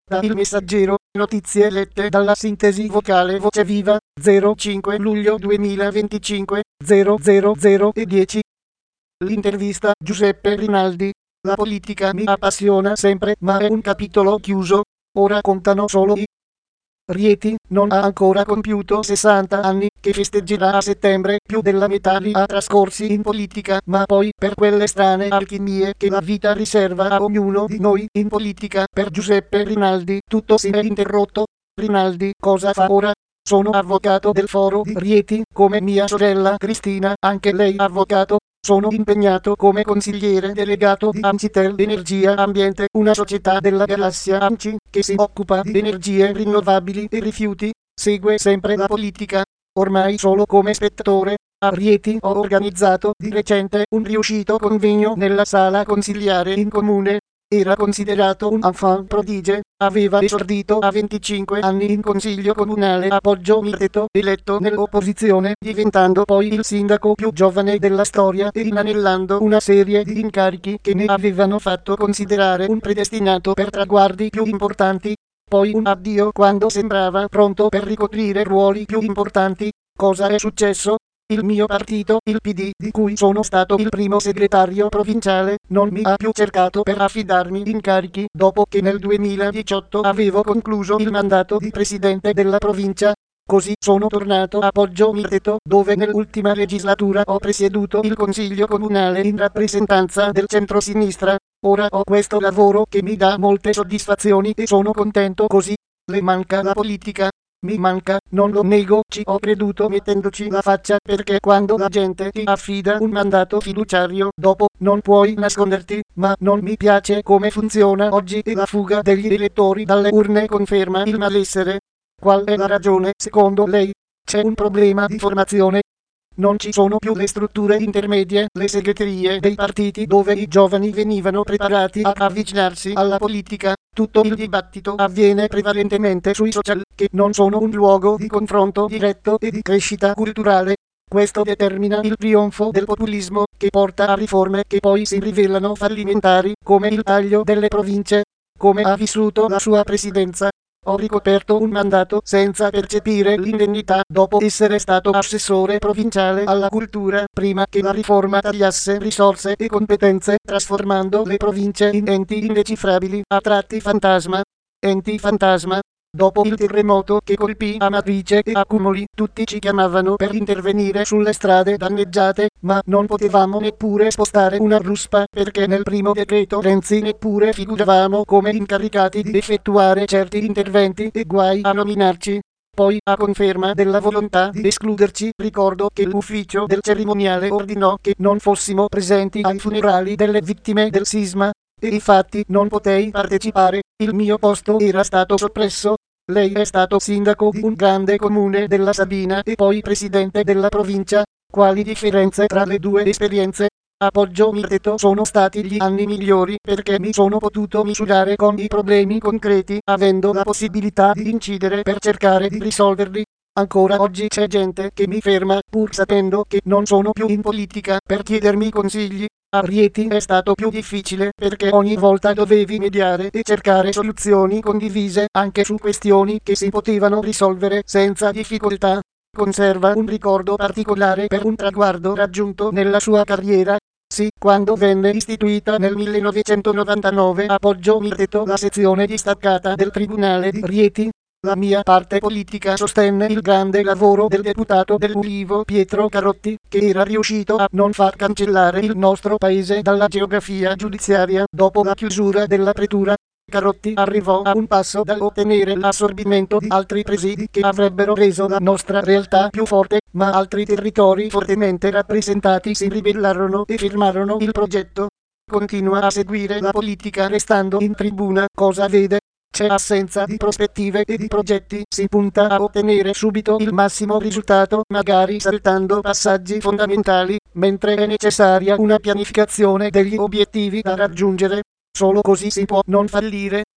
Da Il Messaggero, notizie lette dalla sintesi vocale Voce Viva, 05 luglio 2025, 000:10. L'intervista Giuseppe Rinaldi. La politica mi appassiona sempre, ma è un capitolo chiuso. Ora contano solo i Rieti non ha ancora compiuto 60 anni, che festeggerà a settembre, più della metà li ha trascorsi in politica, ma poi, per quelle strane alchimie che la vita riserva a ognuno di noi in politica, per Giuseppe Rinaldi tutto si è interrotto. Rinaldi cosa fa ora? Sono avvocato del Foro di Rieti, come mia sorella Cristina, anche lei avvocato. Sono impegnato come consigliere delegato di Ancitel Energia Ambiente, una società della galassia ANCI, che si occupa di energie rinnovabili e rifiuti. Segue sempre la politica, ormai solo come spettatore. A Rieti ho organizzato di recente un riuscito convegno nella sala consiliare in comune. Era considerato un enfant prodige, aveva esordito a 25 anni in consiglio comunale a Poggio Mirteto, eletto nell'opposizione, diventando poi il sindaco più giovane della storia e inanellando una serie di incarichi che ne avevano fatto considerare un predestinato per traguardi più importanti. Poi un addio quando sembrava pronto per ricoprire ruoli più importanti. Cosa è successo? Il mio partito, il PD, di cui sono stato il primo segretario provinciale, non mi ha più cercato per affidarmi incarichi dopo che nel 2018 avevo concluso il mandato di presidente della provincia. Così sono tornato a Poggio Mirteto, dove nell'ultima legislatura ho presieduto il consiglio comunale in rappresentanza del centro-sinistra. Ora ho questo lavoro che mi dà molte soddisfazioni e sono contento così. Le manca la politica? Mi manca, non lo nego, ci ho creduto mettendoci la faccia, perché quando la gente ti affida un mandato fiduciario, dopo non puoi nasconderti, ma non mi piace come funziona oggi e la fuga degli elettori dalle urne conferma il malessere. Qual è la ragione, secondo lei? C'è un problema di formazione? Non ci sono più le strutture intermedie, le segreterie dei partiti dove i giovani venivano preparati a avvicinarsi alla politica. Tutto il dibattito avviene prevalentemente sui social, che non sono un luogo di confronto diretto e di crescita culturale. Questo determina il trionfo del populismo, che porta a riforme che poi si rivelano fallimentari, come il taglio delle province. Come ha vissuto la sua presidenza? Ho ricoperto un mandato senza percepire l'indennità dopo essere stato assessore provinciale alla cultura, prima che la riforma tagliasse risorse e competenze, trasformando le province in enti indecifrabili, a tratti fantasma. Enti fantasma. Dopo il terremoto che colpì Amatrice e Accumoli, tutti ci chiamavano per intervenire sulle strade danneggiate, ma non potevamo neppure spostare una ruspa, perché nel primo decreto Renzi neppure figuravamo come incaricati di effettuare certi interventi, e guai a nominarci. Poi, a conferma della volontà di escluderci, ricordo che l'ufficio del cerimoniale ordinò che non fossimo presenti ai funerali delle vittime del sisma, e infatti non potei partecipare. Il mio posto era stato soppresso. Lei è stato sindaco di un grande comune della Sabina e poi presidente della provincia. Quali differenze tra le due esperienze? A Poggio Mirteto sono stati gli anni migliori, perché mi sono potuto misurare con i problemi concreti, avendo la possibilità di incidere per cercare di risolverli. Ancora oggi c'è gente che mi ferma, pur sapendo che non sono più in politica, per chiedermi consigli. A Rieti è stato più difficile, perché ogni volta dovevi mediare e cercare soluzioni condivise, anche su questioni che si potevano risolvere senza difficoltà. Conserva un ricordo particolare per un traguardo raggiunto nella sua carriera. Sì, quando venne istituita nel 1999 a Poggio Mirteto la sezione distaccata del Tribunale di Rieti, la mia parte politica sostenne il grande lavoro del deputato dell'Ulivo Pietro Carotti, che era riuscito a non far cancellare il nostro paese dalla geografia giudiziaria dopo la chiusura della pretura. Carotti arrivò a un passo dall'ottenere l'assorbimento di altri presidi che avrebbero reso la nostra realtà più forte, ma altri territori fortemente rappresentati si ribellarono e firmarono il progetto. Continua a seguire la politica restando in tribuna. Cosa vede? C'è assenza di prospettive e di progetti, si punta a ottenere subito il massimo risultato, magari saltando passaggi fondamentali, mentre è necessaria una pianificazione degli obiettivi da raggiungere. Solo così si può non fallire.